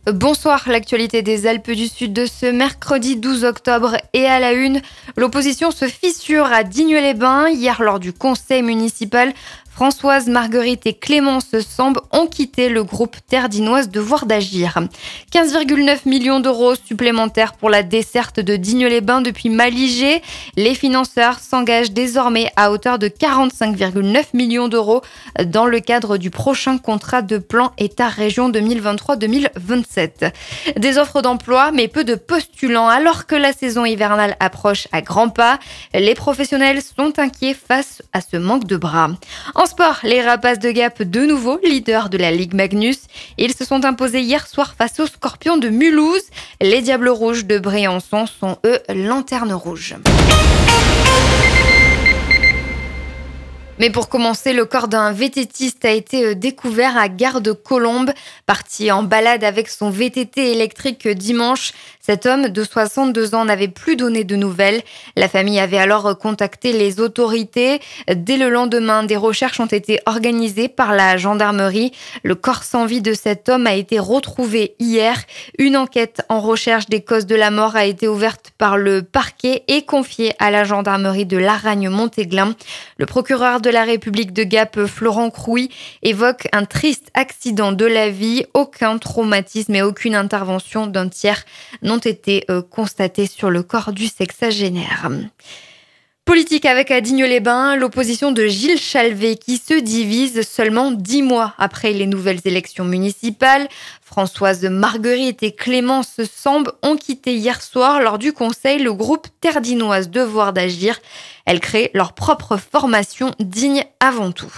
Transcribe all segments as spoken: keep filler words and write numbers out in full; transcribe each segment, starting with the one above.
Bonsoir, l'actualité des Alpes du Sud de ce mercredi douze octobre est à la une. L'opposition se fissure à Digne-les-Bains. Hier, lors du conseil municipal, Françoise Marguerite et Clémence Sambe ont quitté le groupe Terre Dinoise Devoir d'agir. quinze virgule neuf millions d'euros supplémentaires pour la desserte de Digne-les-Bains depuis Malijai. Les financeurs s'engagent désormais à hauteur de quarante-cinq virgule neuf millions d'euros dans le cadre du prochain contrat de plan État-région deux mille vingt-trois deux mille vingt-sept. Des offres d'emploi, mais peu de postulants. Alors que la saison hivernale approche à grands pas, les professionnels sont inquiets face à ce manque de bras. En sport, les Rapaces de Gap, de nouveau leaders de la Ligue Magnus. Ils se sont imposés hier soir face aux Scorpions de Mulhouse. Les Diables Rouges de Briançon sont, eux, lanternes rouges. Mais pour commencer, le corps d'un vététiste a été découvert à Gare de Colombes. Parti en balade avec son V T T électrique dimanche, cet homme de soixante-deux ans n'avait plus donné de nouvelles. La famille avait alors contacté les autorités. Dès le lendemain, des recherches ont été organisées par la gendarmerie. Le corps sans vie de cet homme a été retrouvé hier. Une enquête en recherche des causes de la mort a été ouverte par le parquet et confiée à la gendarmerie de Laragne-Montéglin. Le procureur de la République de Gap, Florent Crouy, évoque un triste accident de la vie. Aucun traumatisme et aucune intervention d'un tiers n'ont été euh, constatés sur le corps du sexagénaire. Politique avec à Digne-les-Bains, l'opposition de Gilles Chalvet qui se divise seulement dix mois après les nouvelles élections municipales. Françoise Marguerite et Clémence Sambe ont quitté hier soir lors du conseil le groupe Terre Dinoise Devoir d'agir. Elles créent leur propre formation digne avant tout.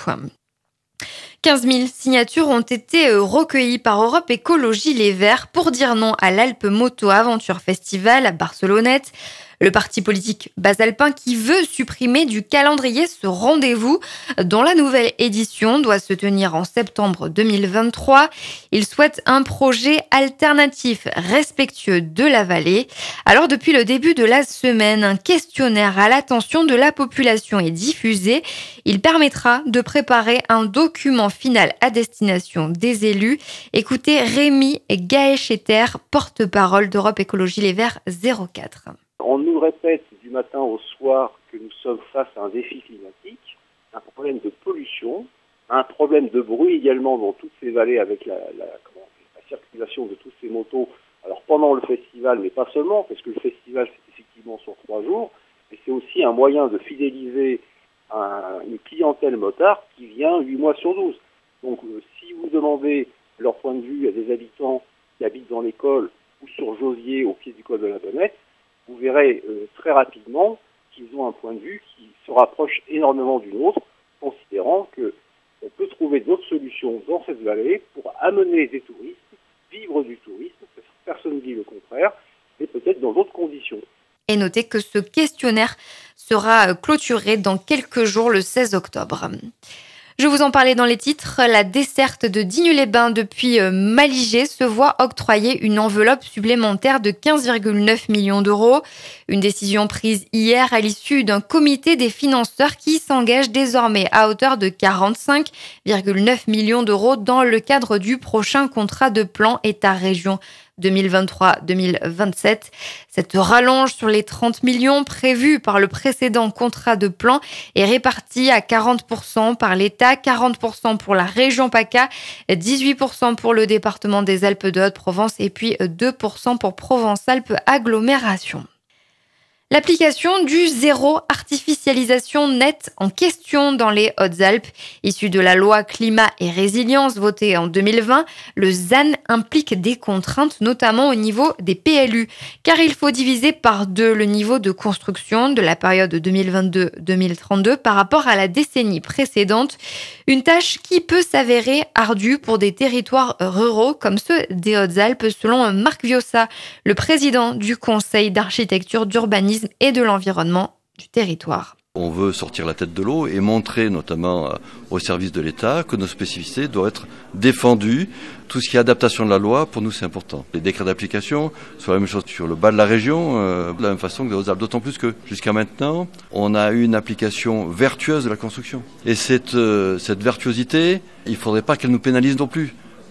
quinze mille signatures ont été recueillies par Europe Écologie Les Verts pour dire non à l'Alpe Moto Aventure Festival à Barcelonnette. Le parti politique basalpin qui veut supprimer du calendrier ce rendez-vous dont la nouvelle édition doit se tenir en septembre deux mille vingt-trois. Il souhaite un projet alternatif respectueux de la vallée. Alors depuis le début de la semaine, un questionnaire à l'attention de la population est diffusé. Il permettra de préparer un document final à destination des élus. Écoutez Rémi Gaëcheter, porte-parole d'Europe Écologie Les Verts zéro quatre. On nous répète du matin au soir que nous sommes face à un défi climatique, un problème de pollution, un problème de bruit également dans toutes ces vallées avec la, la, comment, la circulation de toutes ces motos. Alors pendant le festival, mais pas seulement, parce que le festival c'est effectivement sur trois jours, mais c'est aussi un moyen de fidéliser un, une clientèle motard qui vient huit mois sur douze. Donc euh, si vous demandez leur point de vue à des habitants qui habitent dans les cols ou sur Josier au pied du col de la Bonnette, vous verrez euh, très rapidement qu'ils ont un point de vue qui se rapproche énormément du nôtre, considérant qu'on peut trouver d'autres solutions dans cette vallée pour amener des touristes, vivre du tourisme, personne ne dit le contraire, mais peut-être dans d'autres conditions. Et notez que ce questionnaire sera clôturé dans quelques jours, le seize octobre. Je vous en parlais dans les titres, la desserte de Digne-les-Bains depuis Malijai se voit octroyer une enveloppe supplémentaire de quinze virgule neuf millions d'euros. Une décision prise hier à l'issue d'un comité des financeurs qui s'engage désormais à hauteur de quarante-cinq virgule neuf millions d'euros dans le cadre du prochain contrat de plan État-région deux mille vingt-trois deux mille vingt-sept. Cette rallonge sur les trente millions prévus par le précédent contrat de plan est répartie à quarante pour cent par l'État, quarante pour cent pour la région PACA, dix-huit pour cent pour le département des Alpes de Haute-Provence et puis deux pour cent pour Provence-Alpes Agglomération. L'application du zéro artificialisation nette en question dans les Hautes-Alpes. Issue de la loi Climat et Résilience votée en deux mille vingt, le Z A N implique des contraintes, notamment au niveau des P L U, car il faut diviser par deux le niveau de construction de la période deux mille vingt-deux deux mille trente-deux par rapport à la décennie précédente. Une tâche qui peut s'avérer ardue pour des territoires ruraux comme ceux des Hautes-Alpes, selon Marc Viossa, le président du Conseil d'architecture, d'urbanisme et de l'environnement du territoire. On veut sortir la tête de l'eau et montrer notamment au service de l'État que nos spécificités doivent être défendues. Tout ce qui est adaptation de la loi, pour nous, c'est important. Les décrets d'application, c'est la même chose sur le bas de la région, euh, de la même façon que les Hautes-Alpes. D'autant plus que jusqu'à maintenant, on a eu une application vertueuse de la construction. Et cette, euh, cette vertuosité, il ne faudrait pas qu'elle nous pénalise non plus.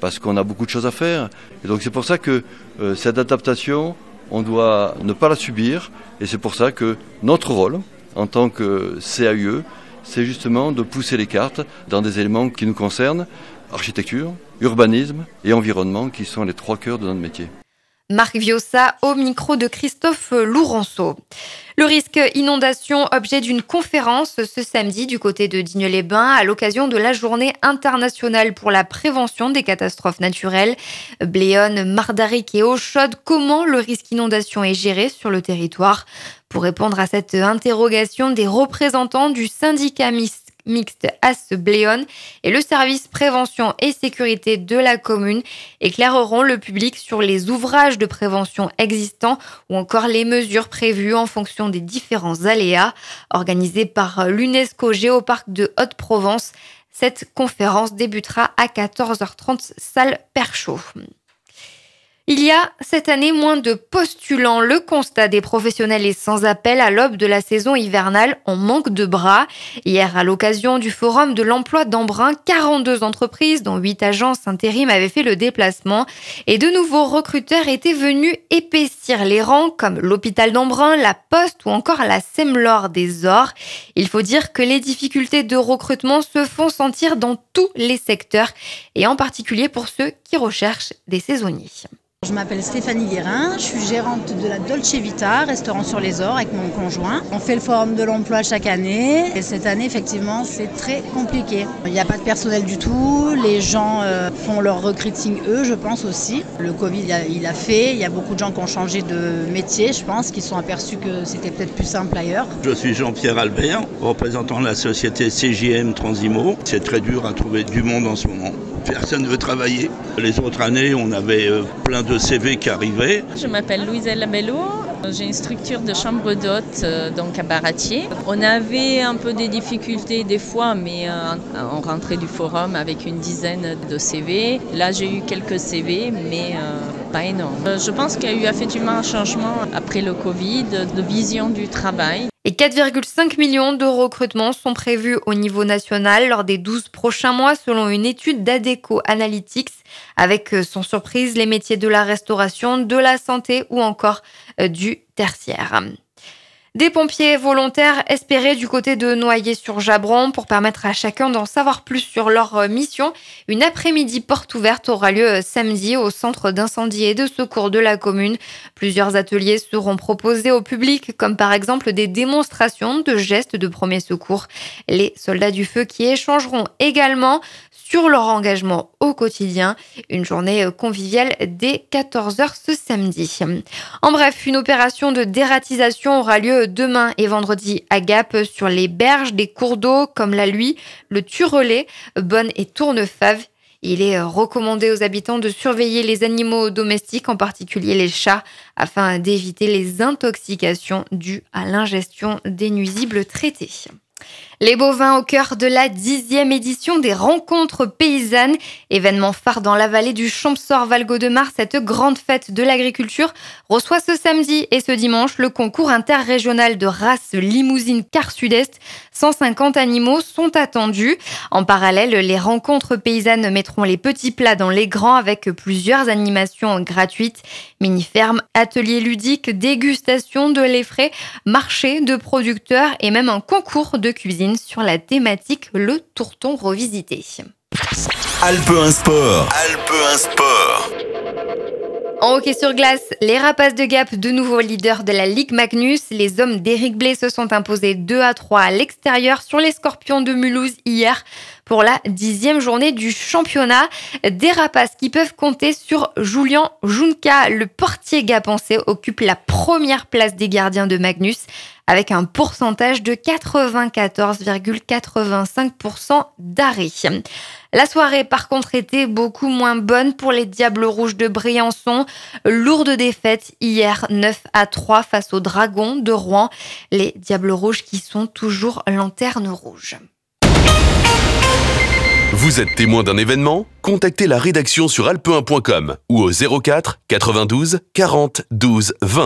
parce qu'on a beaucoup de choses à faire. Et donc c'est pour ça que euh, cette adaptation, on doit ne pas la subir. Et c'est pour ça que notre rôle, en tant que C A U E, c'est justement de pousser les cartes dans des éléments qui nous concernent, architecture, urbanisme et environnement, qui sont les trois cœurs de notre métier. Marc Viossa au micro de Christophe Lourenço. Le risque inondation, objet d'une conférence ce samedi du côté de Digne-les-Bains à l'occasion de la journée internationale pour la prévention des catastrophes naturelles. Bléone, Mardaric et Eau-Chaude, comment le risque inondation est géré sur le territoire? Pour répondre à cette interrogation, des représentants du syndicat mixte mixte As-Bléone et le service prévention et sécurité de la commune éclaireront le public sur les ouvrages de prévention existants ou encore les mesures prévues en fonction des différents aléas. Organisée par l'UNESCO Géoparc de Haute-Provence, cette conférence débutera à quatorze heures trente, salle Perchaud. Il y a cette année moins de postulants. Le constat des professionnels est sans appel. À l'aube de la saison hivernale, on manque de bras. Hier, à l'occasion du forum de l'emploi d'Embrun, quarante-deux entreprises, dont huit agences intérim, avaient fait le déplacement. Et de nouveaux recruteurs étaient venus épaissir les rangs, comme l'hôpital d'Embrun, la Poste ou encore la Semlor des Ors. Il faut dire que les difficultés de recrutement se font sentir dans tous les secteurs, et en particulier pour ceux qui recherchent des saisonniers. Je m'appelle Stéphanie Guérin, je suis gérante de la Dolce Vita, restaurant sur les Ors avec mon conjoint. On fait le forum de l'emploi chaque année et cette année effectivement c'est très compliqué. Il n'y a pas de personnel du tout, les gens euh, font leur recruiting eux je pense aussi. Le Covid il a, il a fait, il y a beaucoup de gens qui ont changé de métier je pense, qui se sont aperçus que c'était peut-être plus simple ailleurs. Je suis Jean-Pierre Albert, représentant la société C J M Transimo. C'est très dur à trouver du monde en ce moment. Personne ne veut travailler. Les autres années on avait euh, plein de C V qui arrivaient. Je m'appelle Louiselle Labello, j'ai une structure de chambre d'hôtes euh, donc à Baratier. On avait un peu des difficultés des fois, mais euh, on rentrait du forum avec une dizaine de C V. Là j'ai eu quelques C V, mais euh, pas énorme. Euh, je pense qu'il y a eu effectivement un changement après le Covid de vision du travail. Et quatre virgule cinq millions de recrutements sont prévus au niveau national lors des douze prochains mois selon une étude d'Adecco Analytics avec sans surprise les métiers de la restauration, de la santé ou encore du tertiaire. Des pompiers volontaires espérés du côté de Noyers-sur-Jabron pour permettre à chacun d'en savoir plus sur leur mission. Une après-midi porte ouverte aura lieu samedi au centre d'incendie et de secours de la commune. Plusieurs ateliers seront proposés au public, comme par exemple des démonstrations de gestes de premier secours. Les soldats du feu qui échangeront également sur leur engagement au quotidien. Une journée conviviale dès quatorze heures ce samedi. En bref, une opération de dératisation aura lieu demain et vendredi à Gap sur les berges des cours d'eau comme la Luye, le Turelet, Bonne et Tournefave. Il est recommandé aux habitants de surveiller les animaux domestiques, en particulier les chats, afin d'éviter les intoxications dues à l'ingestion des nuisibles traités. Les bovins au cœur de la dixième édition des rencontres paysannes. Événement phare dans la vallée du Champsaur-Valgaudemar, cette grande fête de l'agriculture reçoit ce samedi et ce dimanche le concours interrégional de race limousine Car Sud-Est. cent cinquante animaux sont attendus. En parallèle, les rencontres paysannes mettront les petits plats dans les grands avec plusieurs animations gratuites. Mini-ferme, ateliers ludiques, dégustation de lait frais, marché de producteurs et même un concours de cuisine sur la thématique Le Tourton revisité. Alpe un Sport. Alpe un Sport. En hockey sur glace, les Rapaces de Gap, de nouveaux leaders de la Ligue Magnus. Les hommes d'Éric Blais se sont imposés deux à trois à l'extérieur sur les Scorpions de Mulhouse hier pour la dixième journée du championnat. Des Rapaces qui peuvent compter sur Julian Junka. Le portier gapençais occupe la première place des gardiens de Magnus avec un pourcentage de quatre-vingt-quatorze virgule quatre-vingt-cinq pour cent d'arrêt. La soirée, par contre, était beaucoup moins bonne pour les Diables Rouges de Briançon. Lourde défaite hier, neuf à trois face aux Dragons de Rouen. Les Diables Rouges qui sont toujours lanterne rouge. Vous êtes témoin d'un événement ? Contactez la rédaction sur alpe un point com ou au zéro quatre quatre-vingt-douze quarante douze vingt.